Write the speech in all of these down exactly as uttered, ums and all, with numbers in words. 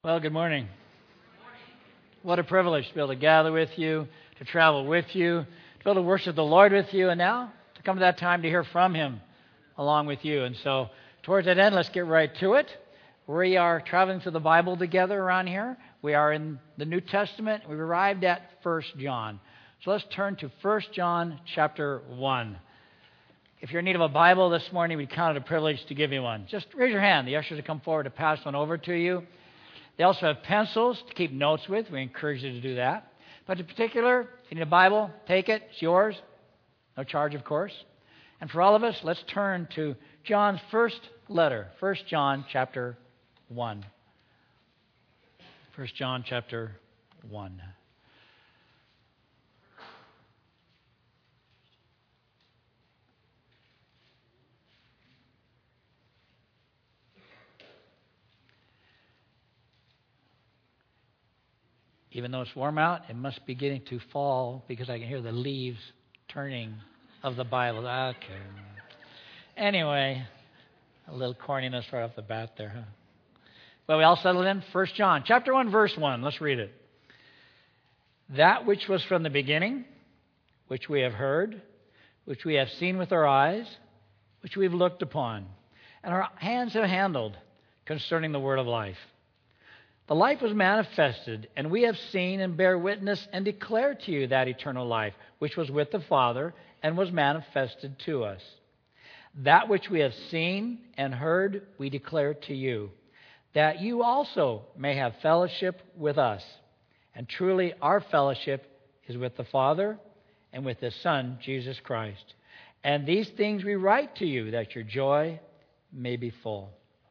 Well, good morning. What a privilege to be able to gather with you, to travel with you, to be able to worship the Lord with you, and now to come to that time to hear from Him along with you. And so, towards that end, let's get right to it. We are traveling through the Bible together around here. We are in the New Testament. We've arrived at First John. So let's turn to First John chapter one. If you're in need of a Bible this morning, we count it a privilege to give you one. Just raise your hand. The ushers will come forward to pass one over to you. They also have pencils to keep notes with. We encourage you to do that. But in particular, if you need a Bible, take it. It's yours. No charge, of course. And for all of us, let's turn to John's first letter, First John chapter one. First John chapter one. Even though it's warm out, it must be getting to fall because I can hear the leaves turning of the Bible. Okay. Anyway, a little corniness right off the bat there, huh? Well, we all settled in? First John, chapter one, verse one. Let's read it. That which was from the beginning, which we have heard, which we have seen with our eyes, which we have looked upon, and our hands have handled concerning the word of life. The life was manifested, and we have seen and bear witness and declare to you that eternal life, which was with the Father and was manifested to us. That which we have seen and heard, we declare to you, that you also may have fellowship with us. And truly, our fellowship is with the Father and with His Son, Jesus Christ. And these things we write to you, that your joy may be full.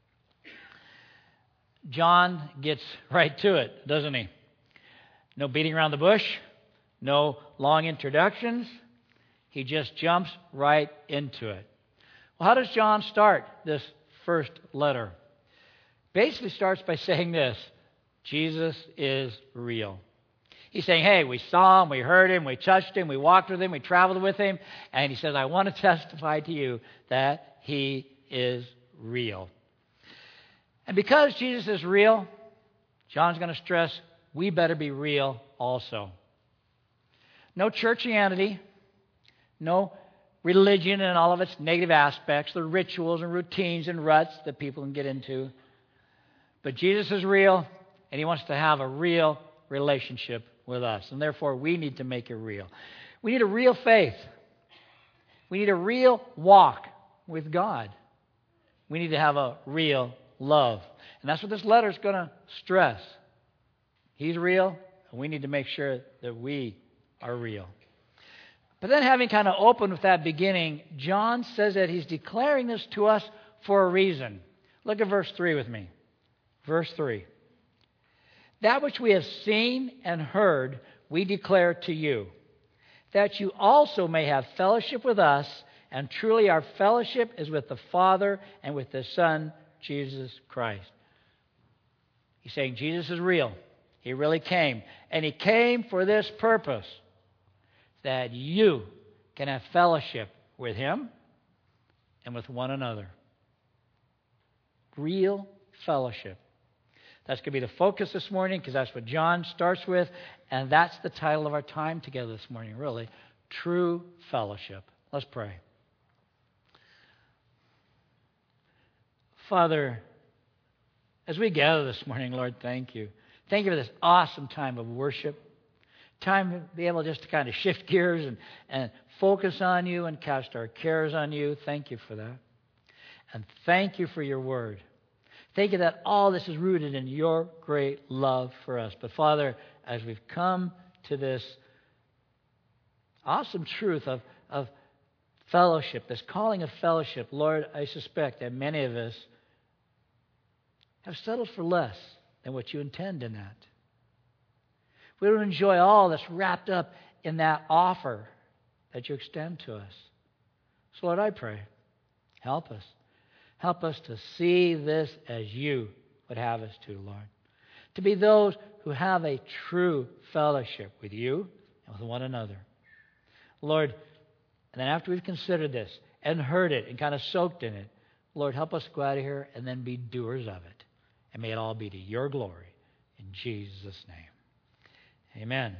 John gets right to it, doesn't he? No beating around the bush, no long introductions. He just jumps right into it. Well, how does John start this first letter? Basically starts by saying this: Jesus is real. He's saying, hey, we saw Him, we heard Him, we touched Him, we walked with Him, we traveled with Him, and He says, I want to testify to you that He is real. And because Jesus is real, John's going to stress, we better be real also. No churchianity, no religion and all of its negative aspects, the rituals and routines and ruts that people can get into. But Jesus is real, and He wants to have a real relationship with us. And therefore, we need to make it real. We need a real faith. We need a real walk with God. We need to have a real love. And that's what this letter is going to stress. He's real, and we need to make sure that we are real. But then, having kind of opened with that beginning, John says that he's declaring this to us for a reason. Look at verse three with me. Verse three. That which we have seen and heard, we declare to you, that you also may have fellowship with us, and truly our fellowship is with the Father and with the Son, Jesus Christ. He's saying Jesus is real. He really came. And He came for this purpose, that you can have fellowship with Him and with one another. Real fellowship. That's going to be the focus this morning, because that's what John starts with, and that's the title of our time together this morning, really. True fellowship. Let's pray. Father, as we gather this morning, Lord, thank you. Thank you for this awesome time of worship. Time to be able just to kind of shift gears and, and focus on you and cast our cares on you. Thank you for that. And thank you for your word. Thank you that all this is rooted in your great love for us. But Father, as we've come to this awesome truth of, of fellowship, this calling of fellowship, Lord, I suspect that many of us have settled for less than what you intend in that. We don't enjoy all that's wrapped up in that offer that you extend to us. So Lord, I pray, help us. Help us to see this as you would have us to, Lord. To be those who have a true fellowship with you and with one another. Lord, and then after we've considered this and heard it and kind of soaked in it, Lord, help us go out of here and then be doers of it. And may it all be to your glory. Jesus' name. Amen.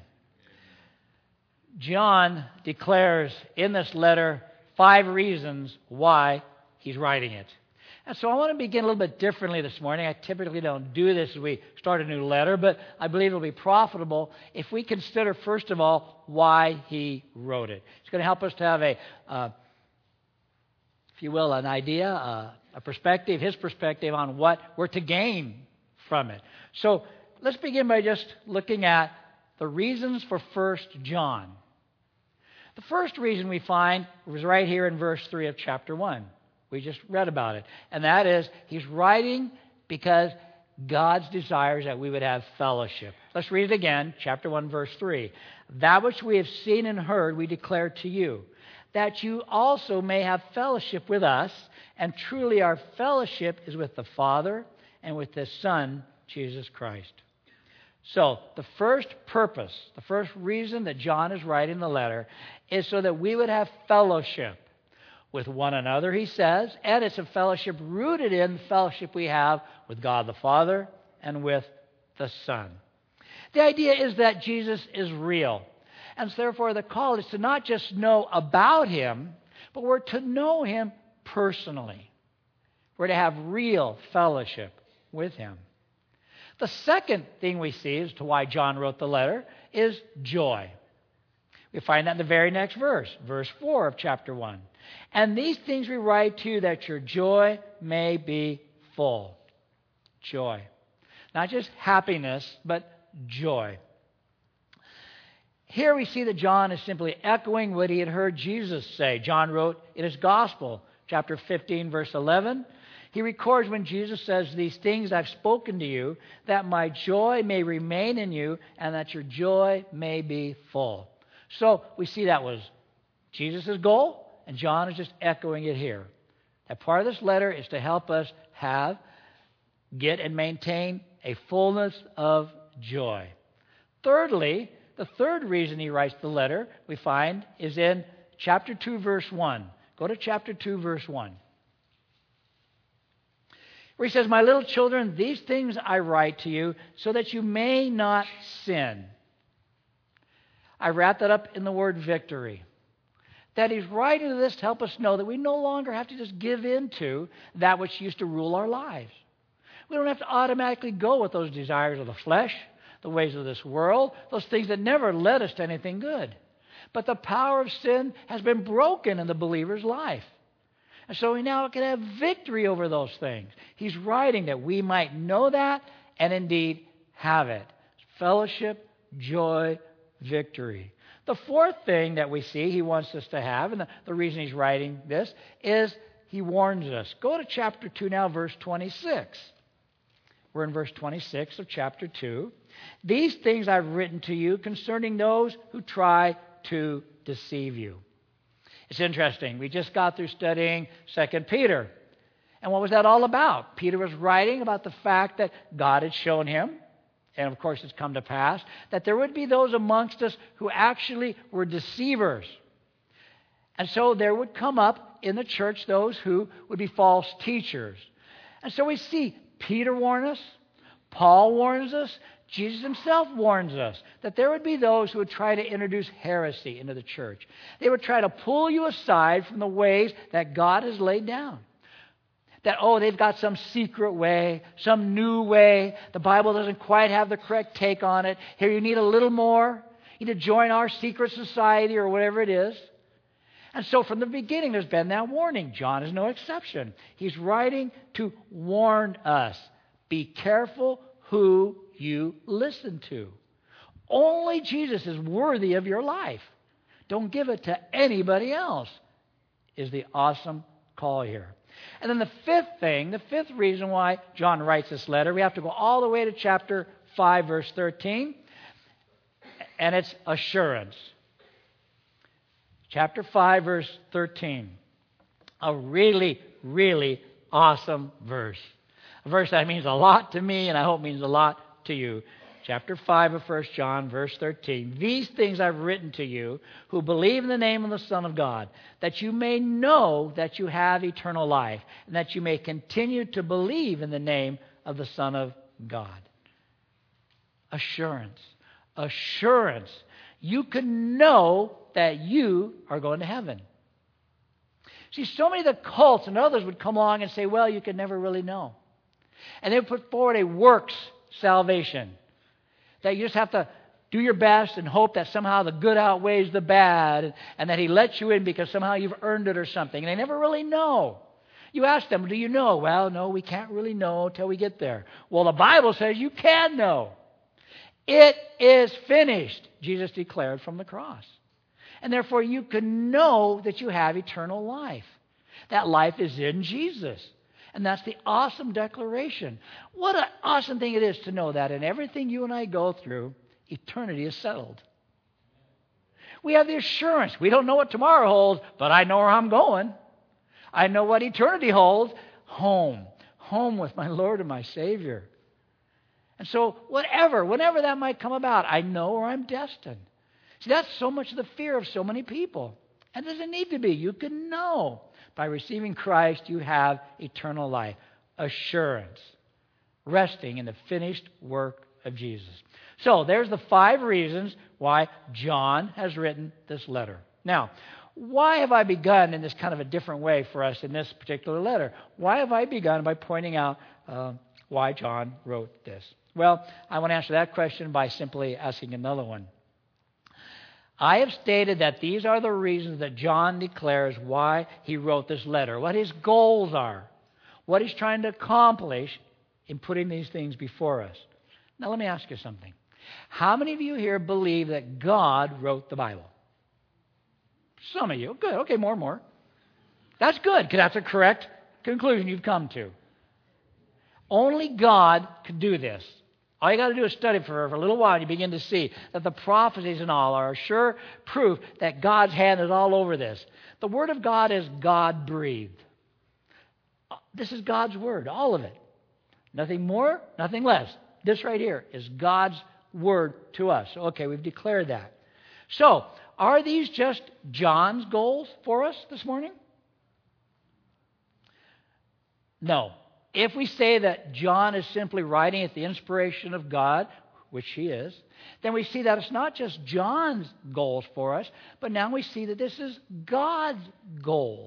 John declares in this letter five reasons why he's writing it. And so I want to begin a little bit differently this morning. I typically don't do this as we start a new letter, but I believe it'll be profitable if we consider, first of all, why he wrote it. It's going to help us to have a, uh, if you will, an idea, uh, a perspective, his perspective on what we're to gain from it. So let's begin by just looking at the reasons for First John. The first reason we find was right here in verse three of chapter one. We just read about it. And that is, he's writing because God's desires that we would have fellowship. Let's read it again, chapter one, verse three. That which we have seen and heard we declare to you, that you also may have fellowship with us, and truly our fellowship is with the Father and with His Son, Jesus Christ. So, the first purpose, the first reason that John is writing the letter is so that we would have fellowship with one another, he says, and it's a fellowship rooted in the fellowship we have with God the Father and with the Son. The idea is that Jesus is real, and so therefore the call is to not just know about Him, but we're to know Him personally. We're to have real fellowship with Him. The second thing we see as to why John wrote the letter is joy. We find that in the very next verse, verse four of chapter one. And these things we write to you that your joy may be full. Joy. Not just happiness, but joy. Here we see that John is simply echoing what he had heard Jesus say. John wrote in his Gospel, chapter fifteen, verse eleven. He records when Jesus says, these things I've spoken to you, that my joy may remain in you, and that your joy may be full. So we see that was Jesus' goal, and John is just echoing it here. That part of this letter is to help us have, get, and maintain a fullness of joy. Thirdly, the third reason he writes the letter, we find, is in chapter two, verse one. Go to chapter two, verse one. Where he says, my little children, these things I write to you so that you may not sin. I wrap that up in the word victory. That he's writing to this to help us know that we no longer have to just give in to that which used to rule our lives. We don't have to automatically go with those desires of the flesh, the ways of this world, those things that never led us to anything good. But the power of sin has been broken in the believer's life. And so we now can have victory over those things. He's writing that we might know that and indeed have it. Fellowship, joy, victory. The fourth thing that we see he wants us to have, and the, the reason he's writing this, is he warns us. Go to chapter two now, verse twenty-six. We're in verse twenty-six of chapter two. These things I've written to you concerning those who try to deceive you. It's interesting. We just got through studying Second Peter. And what was that all about? Peter was writing about the fact that God had shown him, and of course it's come to pass, that there would be those amongst us who actually were deceivers. And so there would come up in the church those who would be false teachers. And so we see Peter warn us, Paul warns us, Jesus himself warns us that there would be those who would try to introduce heresy into the church. They would try to pull you aside from the ways that God has laid down. That, oh, they've got some secret way, some new way. The Bible doesn't quite have the correct take on it. Here, you need a little more. You need to join our secret society or whatever it is. And so from the beginning, there's been that warning. John is no exception. He's writing to warn us. Be careful who you listen to. Only Jesus is worthy of your life. Don't give it to anybody else, is the awesome call here. And then the fifth thing, the fifth reason why John writes this letter, we have to go all the way to chapter five, verse thirteen, and it's assurance. Chapter five, verse thirteen. A really, really awesome verse. A verse that means a lot to me, and I hope means a lot to you. Chapter five of First John, verse thirteen. These things I've written to you who believe in the name of the Son of God, that you may know that you have eternal life, and that you may continue to believe in the name of the Son of God. Assurance. Assurance. You can know that you are going to heaven. See, so many of the cults and others would come along and say, well, you can never really know. And they would put forward a works salvation. That you just have to do your best and hope that somehow the good outweighs the bad, and that He lets you in because somehow you've earned it or something. And they never really know. You ask them, do you know? Well, no, we can't really know until we get there. Well, the Bible says you can know. It is finished, Jesus declared from the cross. And therefore you can know that you have eternal life. That life is in Jesus. And that's the awesome declaration. What an awesome thing it is to know that in everything you and I go through, eternity is settled. We have the assurance. We don't know what tomorrow holds, but I know where I'm going. I know what eternity holds. Home. Home with my Lord and my Savior. And so whatever, whenever that might come about, I know where I'm destined. See, that's so much of the fear of so many people. And it doesn't need to be. You can know. By receiving Christ, you have eternal life. Assurance. Resting in the finished work of Jesus. So there's the five reasons why John has written this letter. Now, why have I begun in this kind of a different way for us in this particular letter? Why have I begun by pointing out uh, why John wrote this? Well, I want to answer that question by simply asking another one. I have stated that these are the reasons that John declares why he wrote this letter, what his goals are, what he's trying to accomplish in putting these things before us. Now, let me ask you something. How many of you here believe that God wrote the Bible? Some of you. Good. Okay, more and more. That's good, because that's a correct conclusion you've come to. Only God could do this. All you got to do is study for, for a little while, and you begin to see that the prophecies and all are sure proof that God's hand is all over this. The Word of God is God-breathed. This is God's Word, all of it. Nothing more, nothing less. This right here is God's Word to us. Okay, we've declared that. So, are these just John's goals for us this morning? No. If we say that John is simply writing at the inspiration of God, which he is, then we see that it's not just John's goals for us, but now we see that this is God's goals.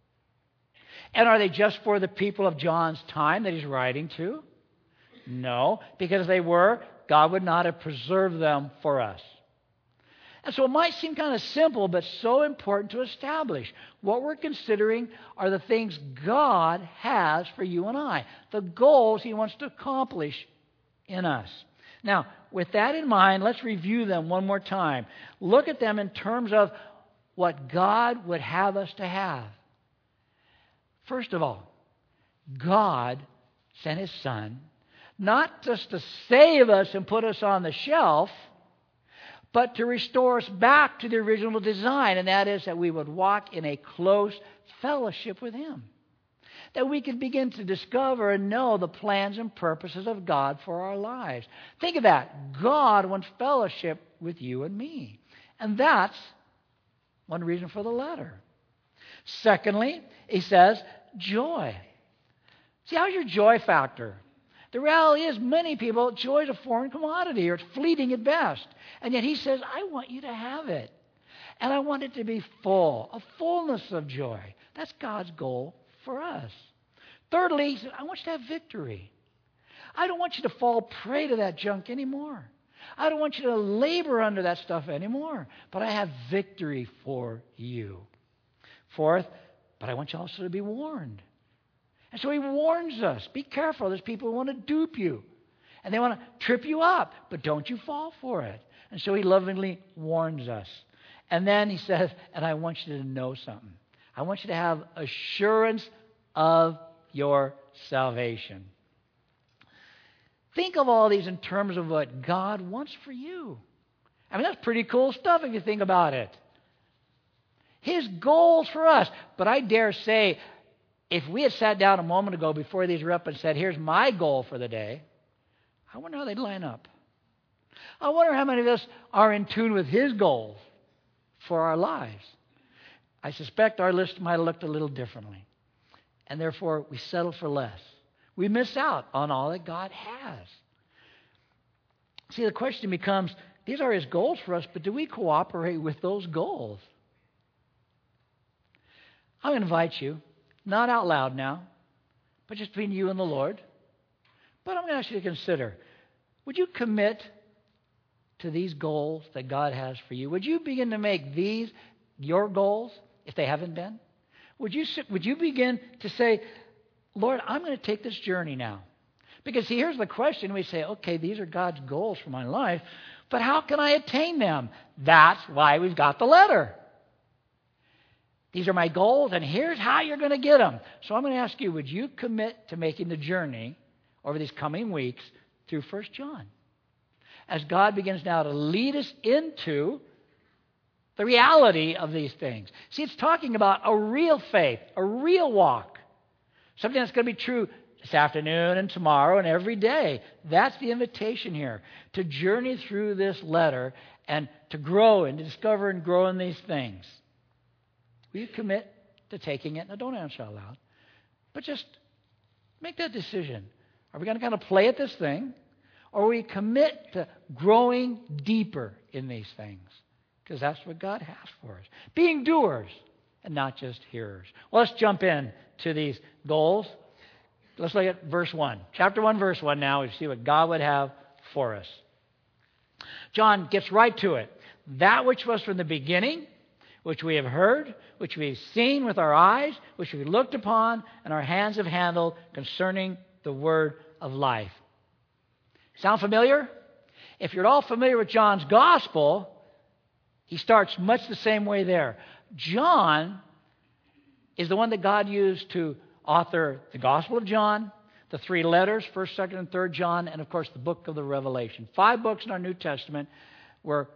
And are they just for the people of John's time that he's writing to? No, because if they were, God would not have preserved them for us. And so it might seem kind of simple, but so important to establish. What we're considering are the things God has for you and I, the goals He wants to accomplish in us. Now, with that in mind, let's review them one more time. Look at them in terms of what God would have us to have. First of all, God sent His Son, not just to save us and put us on the shelf, but to restore us back to the original design, and that is that we would walk in a close fellowship with Him. That we could begin to discover and know the plans and purposes of God for our lives. Think of that. God wants fellowship with you and me. And that's one reason for the letter. Secondly, he says, joy. See, how's your joy factor? The reality is, many people, joy is a foreign commodity, or it's fleeting at best. And yet he says, I want you to have it. And I want it to be full, a fullness of joy. That's God's goal for us. Thirdly, he said, I want you to have victory. I don't want you to fall prey to that junk anymore. I don't want you to labor under that stuff anymore. But I have victory for you. Fourth, but I want you also to be warned. And so he warns us, be careful. There's people who want to dupe you. And they want to trip you up. But don't you fall for it. And so he lovingly warns us. And then he says, and I want you to know something. I want you to have assurance of your salvation. Think of all these in terms of what God wants for you. I mean, that's pretty cool stuff if you think about it. His goals for us. But I dare say, if we had sat down a moment ago before these were up and said, here's my goal for the day, I wonder how they'd line up. I wonder how many of us are in tune with His goals for our lives. I suspect our list might have looked a little differently. And therefore, we settle for less. We miss out on all that God has. See, the question becomes, these are His goals for us, but do we cooperate with those goals? I'm going to invite you, not out loud now, but just between you and the Lord. But I'm going to ask you to consider, would you commit to these goals that God has for you? Would you begin to make these your goals if they haven't been? Would you, would you begin to say, Lord, I'm going to take this journey now? Because see, here's the question. We say, okay, these are God's goals for my life, but how can I attain them? That's why we've got the letter. These are my goals, and here's how you're going to get them. So I'm going to ask you, would you commit to making the journey over these coming weeks through First John? As God begins now to lead us into the reality of these things. See, it's talking about a real faith, a real walk. Something that's going to be true this afternoon and tomorrow and every day. That's the invitation here, to journey through this letter and to grow and to discover and grow in these things. Will you commit to taking it? Now, don't answer out loud, but just make that decision. Are we going to kind of play at this thing, or will we commit to growing deeper in these things? Because that's what God has for us. Being doers and not just hearers. Well, let's jump in to these goals. Let's look at verse one. Chapter one, verse one now. We see what God would have for us. John gets right to it. That which was from the beginning, which we have heard, which we have seen with our eyes, which we looked upon, and our hands have handled concerning the word of life. Sound familiar? If you're at all familiar with John's gospel, he starts much the same way there. John is the one that God used to author the Gospel of John, the three letters, first, second, and third John, and of course the book of the Revelation. Five books in our New Testament where,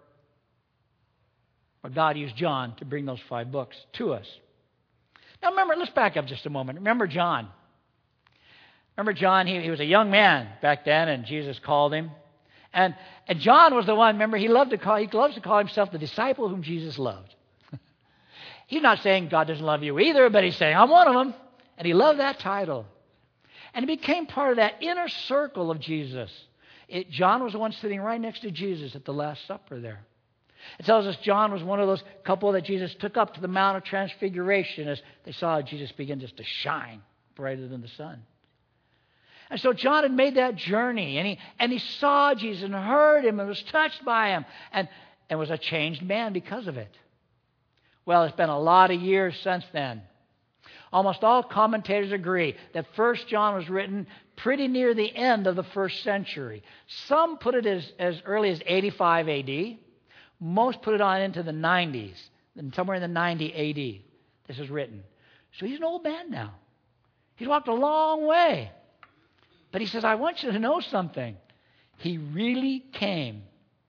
where God used John to bring those five books to us. Now remember, let's back up just a moment. Remember John. Remember John, he, he was a young man back then, and Jesus called him. And, and John was the one, remember, he loved to call, he loves to call himself the disciple whom Jesus loved. He's not saying God doesn't love you either, but he's saying, I'm one of them. And he loved that title. And he became part of that inner circle of Jesus. It, John was the one sitting right next to Jesus at the Last Supper there. It tells us John was one of those couple that Jesus took up to the Mount of Transfiguration as they saw Jesus begin just to shine brighter than the sun. And so John had made that journey, and he, and he saw Jesus and heard him and was touched by him and, and was a changed man because of it. Well, it's been a lot of years since then. Almost all commentators agree that First John was written pretty near the end of the first century. Some put it as, as early as eighty-five A D. Most put it on into the nineties, somewhere in the ninety A D. This is written. So he's an old man now. He's walked a long way. But he says, I want you to know something. He really came.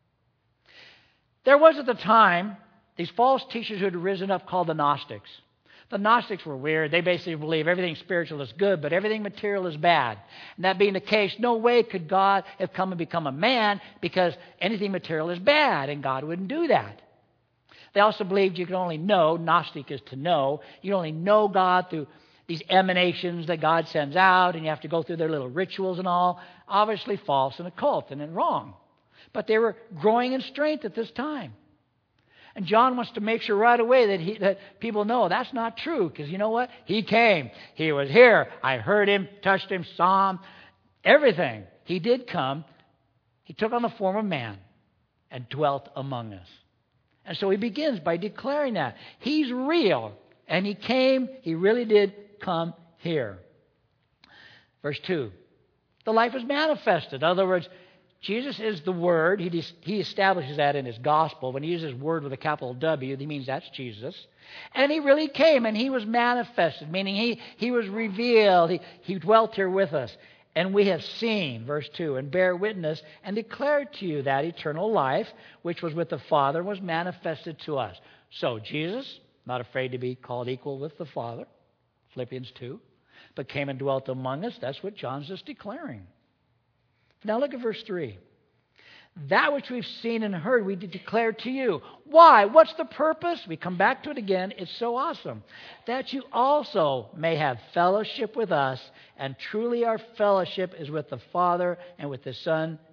There was at the time these false teachers who had risen up called the Gnostics. The Gnostics were weird. They basically believe everything spiritual is good, but everything material is bad. And that being the case, no way could God have come and become a man because anything material is bad, and God wouldn't do that. They also believed you could only know, Gnostic is to know, you only know God through these emanations that God sends out, and you have to go through their little rituals and all. Obviously false and occult and wrong. But they were growing in strength at this time. And John wants to make sure right away that he, that people know that's not true. Because you know what? He came. He was here. I heard him, touched him, saw him, everything. He did come. He took on the form of man and dwelt among us. And so he begins by declaring that. He's real. And he came. He really did come here. Verse two. The life is manifested. In other words, Jesus is the Word. He, he establishes that in His Gospel. When He uses Word with a capital W, He means that's Jesus. And He really came, and He was manifested, meaning He, he was revealed. He, he dwelt here with us. And we have seen, verse two, and bear witness and declared to you that eternal life, which was with the Father, was manifested to us. So Jesus, not afraid to be called equal with the Father, Philippians two, but came and dwelt among us. That's what John's just declaring. Now look at verse three. That which we've seen and heard, we declare to you. Why? What's the purpose? We come back to it again. It's so awesome. That you also may have fellowship with us. And truly our fellowship is with the Father and with the Son,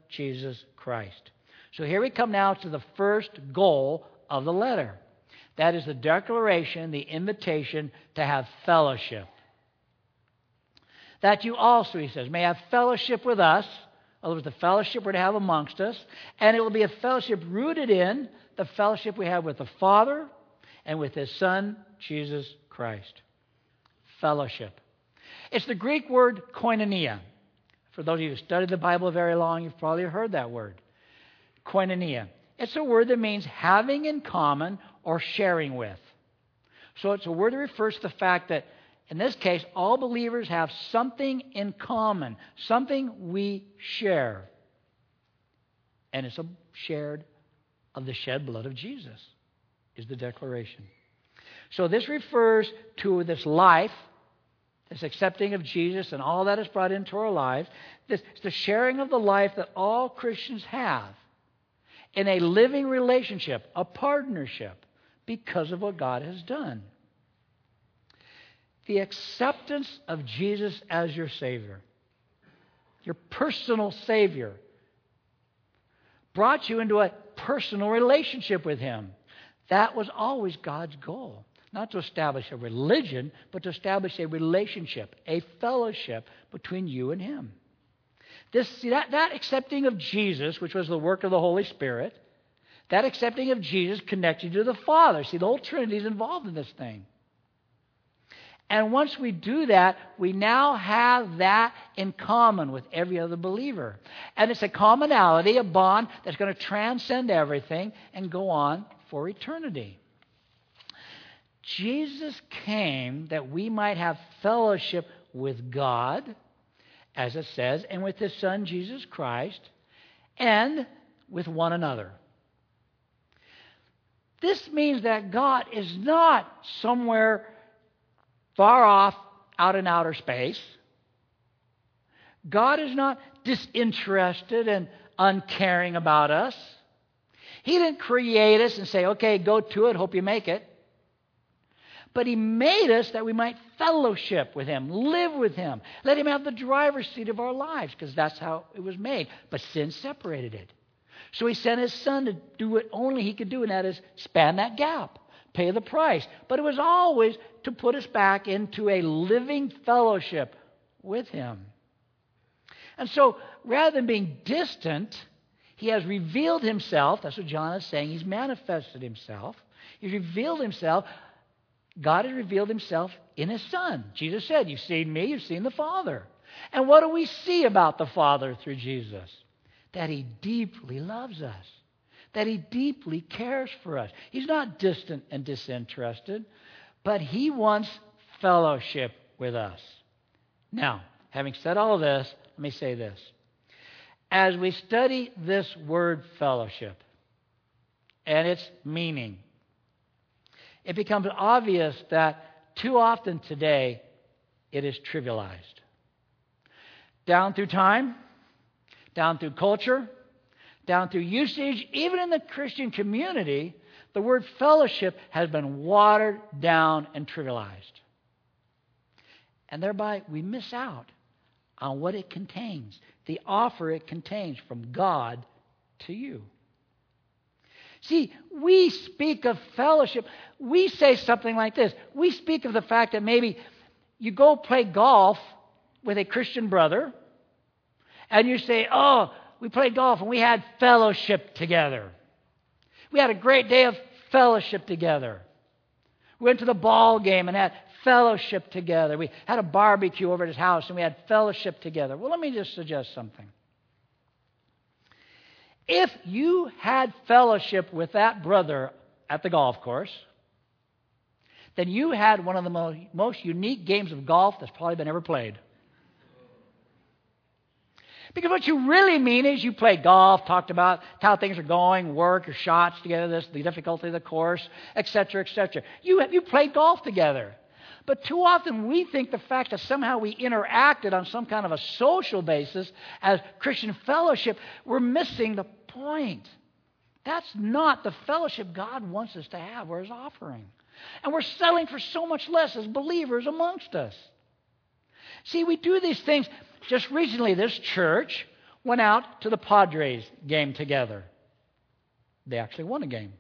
Jesus Christ. So here we come now to the first goal of the letter. That is the declaration, the invitation to have fellowship. That you also, he says, may have fellowship with us. In other words, the fellowship we're to have amongst us. And it will be a fellowship rooted in the fellowship we have with the Father and with His Son, Jesus Christ. Fellowship. It's the Greek word koinonia. For those of you who studied the Bible very long, you've probably heard that word. Koinonia. It's a word that means having in common or sharing with. So it's a word that refers to the fact that, in this case, all believers have something in common, something we share. And it's a shared of the shed blood of Jesus, is the declaration. So this refers to this life, this accepting of Jesus and all that is brought into our lives. This is the sharing of the life that all Christians have in a living relationship, a partnership, because of what God has done. The acceptance of Jesus as your Savior, your personal Savior, brought you into a personal relationship with Him. That was always God's goal. Not to establish a religion, but to establish a relationship, a fellowship between you and Him. This, see, that, that accepting of Jesus, which was the work of the Holy Spirit, that accepting of Jesus connected you to the Father. See, the whole Trinity is involved in this thing. And once we do that, we now have that in common with every other believer. And it's a commonality, a bond that's going to transcend everything and go on for eternity. Jesus came that we might have fellowship with God, as it says, and with His Son, Jesus Christ, and with one another. This means that God is not somewhere far off out in outer space. God is not disinterested and uncaring about us. He didn't create us and say, okay, go to it, hope you make it. But He made us that we might fellowship with Him, live with Him. Let Him have the driver's seat of our lives, because that's how it was made. But sin separated it. So He sent His Son to do what only He could do, and that is span that gap, pay the price. But it was always to put us back into a living fellowship with Him. And so, rather than being distant, He has revealed Himself. That's what John is saying. He's manifested Himself. He's revealed Himself. God has revealed Himself in His Son. Jesus said, you've seen me, you've seen the Father. And what do we see about the Father through Jesus? That He deeply loves us. That He deeply cares for us. He's not distant and disinterested, but He wants fellowship with us. Now, having said all of this, let me say this. As we study this word fellowship and its meaning, it becomes obvious that too often today it is trivialized. Down through time, down through culture, down through usage, even in the Christian community, the word fellowship has been watered down and trivialized. And thereby we miss out on what it contains, the offer it contains from God to you. See, we speak of fellowship. We say something like this. We speak of the fact that maybe you go play golf with a Christian brother, and you say, oh, we played golf and we had fellowship together. We had a great day of fellowship together. We went to the ball game and had fellowship together. We had a barbecue over at his house and we had fellowship together. Well, let me just suggest something. If you had fellowship with that brother at the golf course, then you had one of the most, most unique games of golf that's probably been ever played. Because what you really mean is you played golf, talked about how things are going, work, your shots together, this, the difficulty of the course, et cetera, et cetera. You, you played golf together. But too often we think the fact that somehow we interacted on some kind of a social basis as Christian fellowship, we're missing the point. That's not the fellowship God wants us to have or is offering. And we're selling for so much less as believers amongst us. See, we do these things. Just recently, this church went out to the Padres game together. They actually won a game.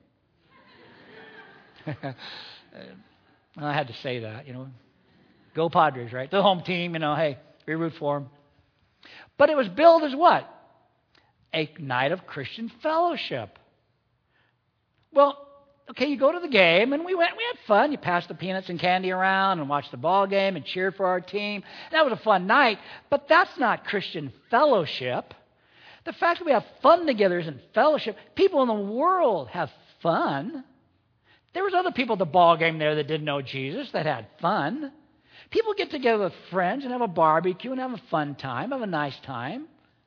I had to say that, you know. Go Padres, right? The home team, you know, hey, we root for them. But it was billed as what? A night of Christian fellowship. Well, okay, you go to the game, and we went, we had fun. You passed the peanuts and candy around and watched the ball game and cheered for our team. That was a fun night, but that's not Christian fellowship. The fact that we have fun together isn't fellowship. People in the world have fun. There was other people at the ball game there that didn't know Jesus that had fun. People get together with friends and have a barbecue and have a fun time, have a nice time.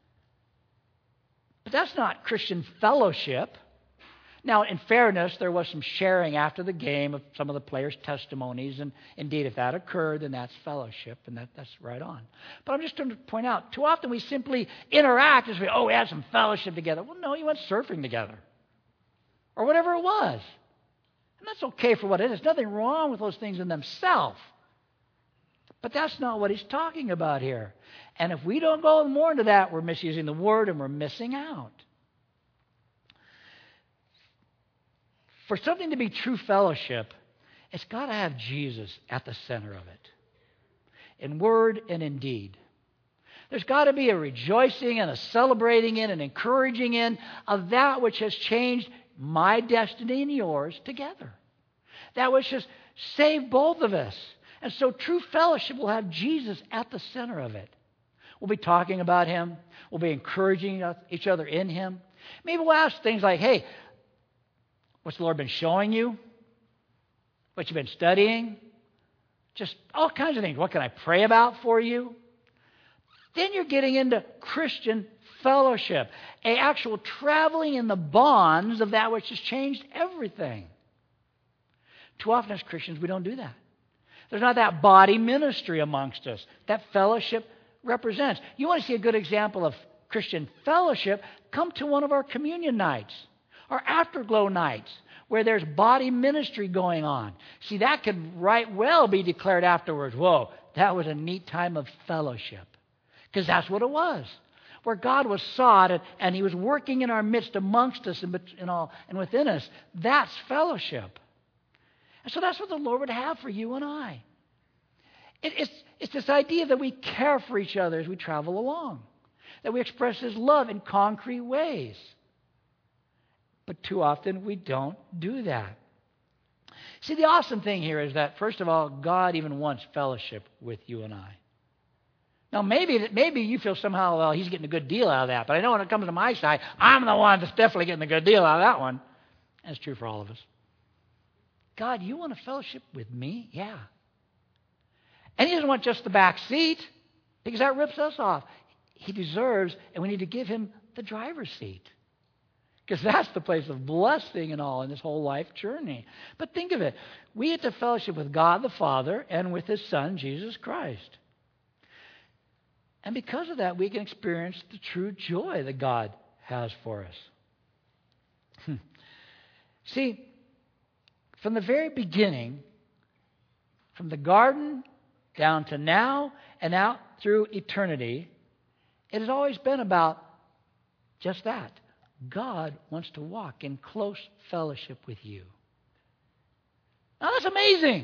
But that's not Christian fellowship. Now, in fairness, there was some sharing after the game of some of the players' testimonies, and indeed, if that occurred, then that's fellowship, and that, that's right on. But I'm just going to point out, too often we simply interact as we, oh, we had some fellowship together. Well, no, you went surfing together, or whatever it was. And that's okay for what it is. There's nothing wrong with those things in themselves. But that's not what he's talking about here. And if we don't go more into that, we're misusing the word and we're missing out. For something to be true fellowship, it's got to have Jesus at the center of it, in word and in deed. There's got to be a rejoicing and a celebrating in and encouraging in of that which has changed my destiny and yours together. That which has saved both of us. And so true fellowship will have Jesus at the center of it. We'll be talking about Him. We'll be encouraging each other in Him. Maybe we'll ask things like, hey, what's the Lord been showing you? What you've been studying? Just all kinds of things. What can I pray about for you? Then you're getting into Christian fellowship, an actual traveling in the bonds of that which has changed everything. Too often as Christians, we don't do that. There's not that body ministry amongst us that fellowship represents. You want to see a good example of Christian fellowship? Come to one of our communion nights, our afterglow nights, where there's body ministry going on. See, that could right well be declared afterwards, whoa, that was a neat time of fellowship. Because that's what it was. Where God was sought and, and He was working in our midst amongst us and, and, all, and within us. That's fellowship. And so that's what the Lord would have for you and I. It, it's, it's this idea that we care for each other as we travel along. That we express His love in concrete ways. But too often we don't do that. See, the awesome thing here is that, first of all, God even wants fellowship with you and I. Now, maybe maybe you feel somehow, well, He's getting a good deal out of that. But I know when it comes to my side, I'm the one that's definitely getting a good deal out of that one. That's true for all of us. God, you want a fellowship with me? Yeah. And He doesn't want just the back seat, because that rips us off. He deserves, and we need to give Him the driver's seat. Because that's the place of blessing and all in this whole life journey. But think of it. We get to fellowship with God the Father and with His Son, Jesus Christ. And because of that, we can experience the true joy that God has for us. See, from the very beginning, from the garden down to now and out through eternity, it has always been about just that. God wants to walk in close fellowship with you. Now that's amazing.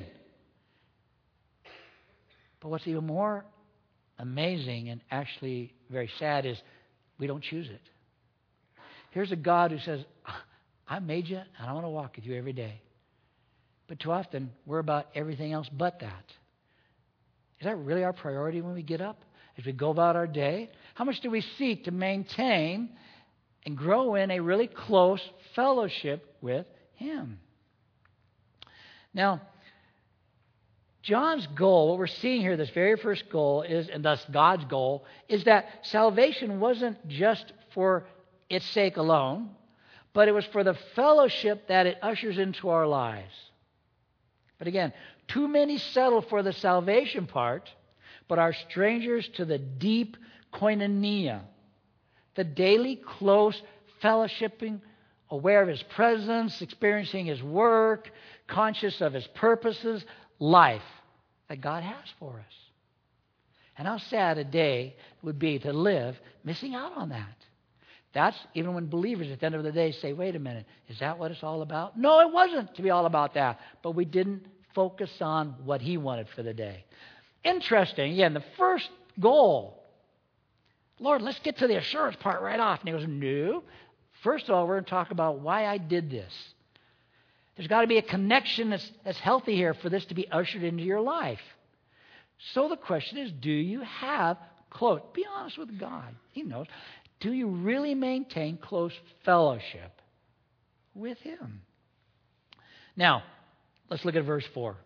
But what's even more amazing and actually very sad is we don't choose it. Here's a God who says, I made you and I want to walk with you every day. But too often, we're about everything else but that. Is that really our priority when we get up? As we go about our day? How much do we seek to maintain and grow in a really close fellowship with Him? Now, John's goal, what we're seeing here, this very first goal is, and thus God's goal, is that salvation wasn't just for its sake alone, but it was for the fellowship that it ushers into our lives. But again, too many settle for the salvation part, but are strangers to the deep koinonia, the daily close fellowshipping, aware of His presence, experiencing His work, conscious of His purposes, life that God has for us. And how sad a day would be to live missing out on that. That's even when believers at the end of the day say, wait a minute, is that what it's all about? No, it wasn't to be all about that. But we didn't focus on what he wanted for the day. Interesting. Again, the first goal, Lord, let's get to the assurance part right off. And he goes, no. First of all, we're going to talk about why I did this. There's got to be a connection that's, that's healthy here for this to be ushered into your life. So the question is, do you have close, be honest with God. He knows. Do you really maintain close fellowship with him? Now, let's look at verse four.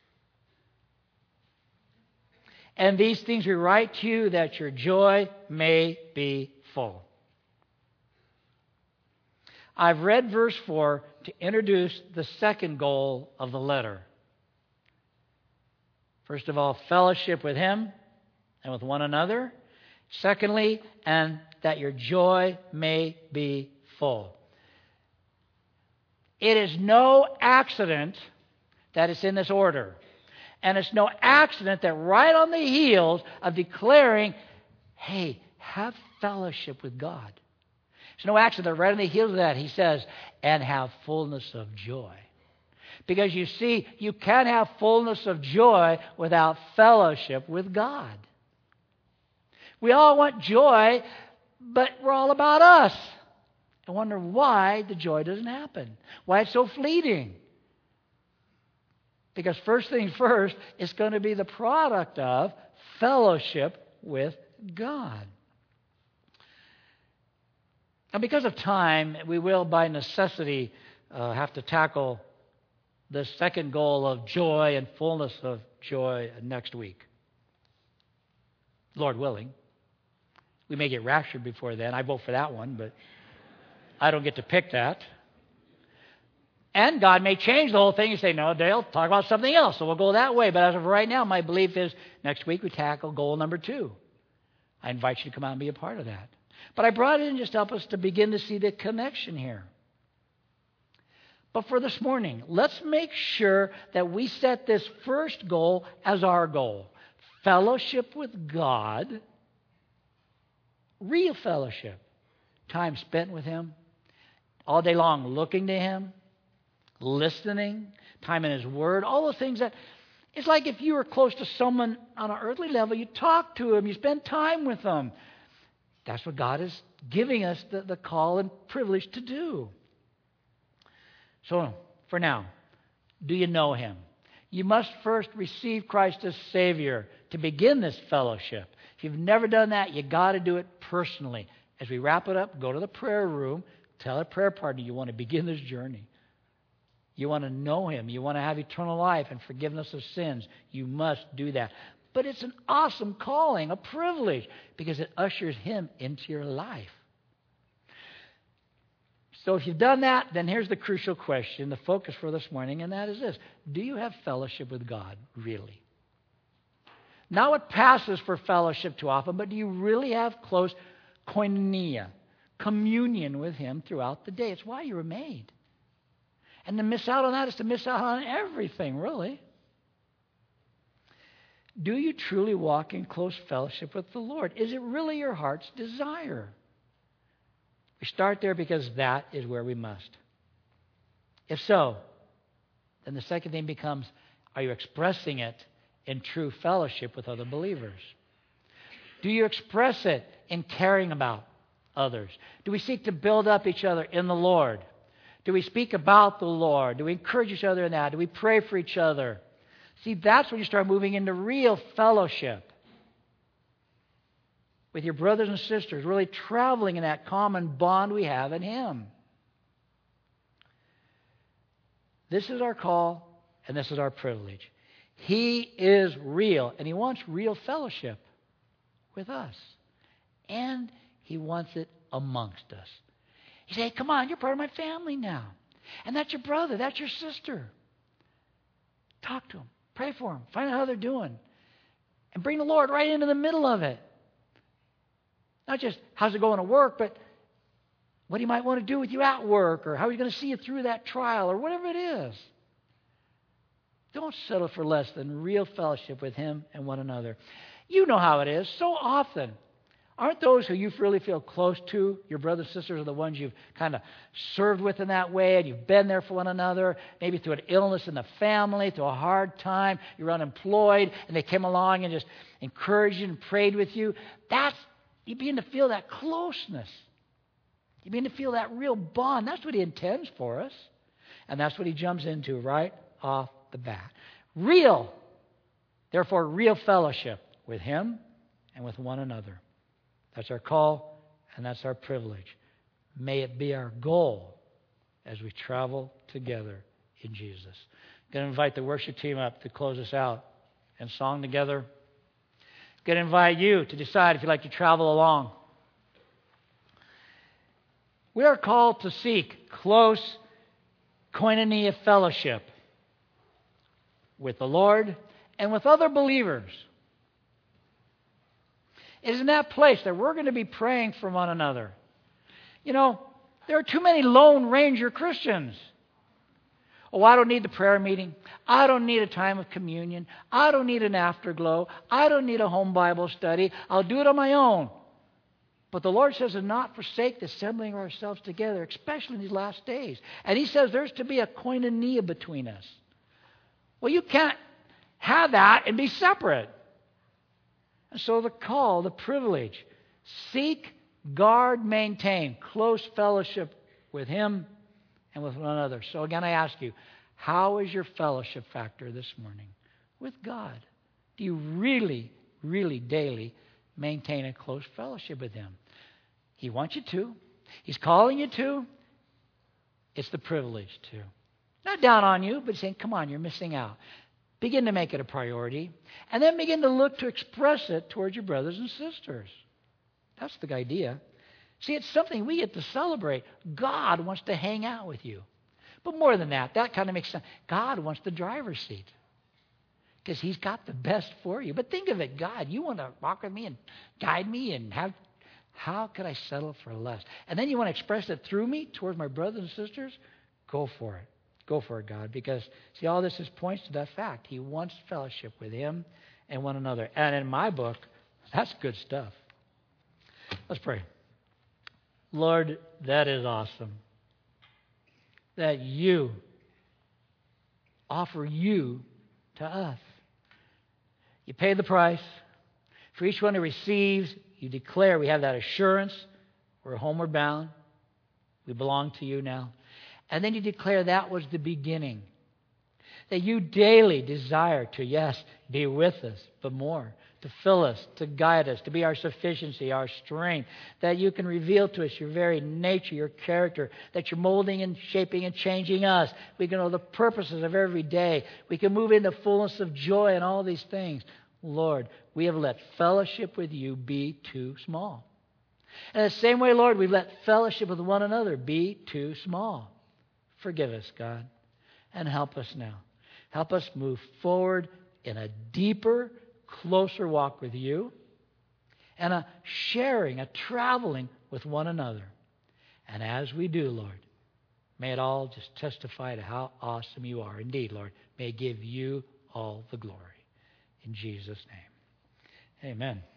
And these things we write to you that your joy may be full. I've read verse four to introduce the second goal of the letter. First of all, fellowship with him and with one another. Secondly, and that your joy may be full. It is no accident that it's in this order. And it's no accident that right on the heels of declaring, hey, have fellowship with God. It's no accident that right on the heels of that he says, and have fullness of joy. Because you see, you can't have fullness of joy without fellowship with God. We all want joy, but we're all about us. I wonder why the joy doesn't happen. Why it's so fleeting. Because first things first, it's going to be the product of fellowship with God. Now, because of time, we will by necessity uh, have to tackle the second goal of joy and fullness of joy next week. Lord willing. We may get raptured before then. I vote for that one, but I don't get to pick that. And God may change the whole thing and say, no, Dale, talk about something else. So we'll go that way. But as of right now, my belief is next week we tackle goal number two. I invite you to come out and be a part of that. But I brought it in just to help us to begin to see the connection here. But for this morning, let's make sure that we set this first goal as our goal. Fellowship with God. Real fellowship. Time spent with him. All day long looking to him. Listening. Time in his word. All those things that... It's like if you were close to someone on an earthly level, you talk to him, you spend time with them. That's what God is giving us the, the call and privilege to do. So, for now, do you know him? You must first receive Christ as Savior to begin this fellowship. If you've never done that, you got to do it personally. As we wrap it up, go to the prayer room, tell a prayer partner you want to begin this journey. You want to know him. You want to have eternal life and forgiveness of sins. You must do that. But it's an awesome calling, a privilege, because it ushers him into your life. So if you've done that, then here's the crucial question, the focus for this morning, and that is this. Do you have fellowship with God, really? Not what passes for fellowship too often, but do you really have close koinonia, communion with him throughout the day? It's why you were made. And to miss out on that is to miss out on everything, really. Do you truly walk in close fellowship with the Lord? Is it really your heart's desire? We start there because that is where we must. If so, then the second thing becomes, are you expressing it in true fellowship with other believers? Do you express it in caring about others? Do we seek to build up each other in the Lord? Do we speak about the Lord? Do we encourage each other in that? Do we pray for each other? See, that's when you start moving into real fellowship with your brothers and sisters, really traveling in that common bond we have in him. This is our call, and this is our privilege. He is real, and he wants real fellowship with us. And he wants it amongst us. You say, hey, come on, you're part of my family now. And that's your brother, that's your sister. Talk to them, pray for them, find out how they're doing. And bring the Lord right into the middle of it. Not just how's it going to work, but what he might want to do with you at work, or how he's going to see you through that trial, or whatever it is. Don't settle for less than real fellowship with him and one another. You know how it is. So often, aren't those who you really feel close to, your brothers and sisters, are the ones you've kind of served with in that way, and you've been there for one another, maybe through an illness in the family, through a hard time, you're unemployed, and they came along and just encouraged you and prayed with you. That's, you begin to feel that closeness. You begin to feel that real bond. That's what He intends for us. And that's what He jumps into right off the bat. Real, therefore, real fellowship with Him and with one another. That's our call, and that's our privilege. May it be our goal as we travel together in Jesus. I'm going to invite the worship team up to close us out in song together. I'm going to invite you to decide if you'd like to travel along. We are called to seek close koinonia fellowship with the Lord and with other believers. It is in that place that we're going to be praying for one another. You know, there are too many Lone Ranger Christians. Oh, I don't need the prayer meeting. I don't need a time of communion. I don't need an afterglow. I don't need a home Bible study. I'll do it on my own. But the Lord says to not forsake the assembling of ourselves together, especially in these last days. And He says there's to be a koinonia between us. Well, you can't have that and be separate. And so the call, the privilege, seek, guard, maintain close fellowship with Him and with one another. So again, I ask you, how is your fellowship factor this morning with God? Do you really, really daily maintain a close fellowship with Him? He wants you to. He's calling you to. It's the privilege to. Not down on you, but saying, come on, you're missing out. Begin to make it a priority. And then begin to look to express it towards your brothers and sisters. That's the idea. See, it's something we get to celebrate. God wants to hang out with you. But more than that, that kind of makes sense. God wants the driver's seat. Because He's got the best for you. But think of it, God, you want to walk with me and guide me and have, how could I settle for less? And then you want to express it through me towards my brothers and sisters? Go for it. Go for it, God. Because, see, all this is points to that fact. He wants fellowship with Him and one another. And in my book, that's good stuff. Let's pray. Lord, that is awesome. That You offer You to us. You pay the price. For each one who receives, You declare we have that assurance. We're homeward bound. We belong to You now. And then You declare that was the beginning. That You daily desire to, yes, be with us, but more, to fill us, to guide us, to be our sufficiency, our strength. That You can reveal to us Your very nature, Your character. That You're molding and shaping and changing us. We can know the purposes of every day. We can move into fullness of joy and all these things. Lord, we have let fellowship with You be too small. And the same way, Lord, we've let fellowship with one another be too small. Forgive us, God, and help us now. Help us move forward in a deeper, closer walk with You and a sharing, a traveling with one another. And as we do, Lord, may it all just testify to how awesome You are. Indeed, Lord, may it give You all the glory. In Jesus' name, amen.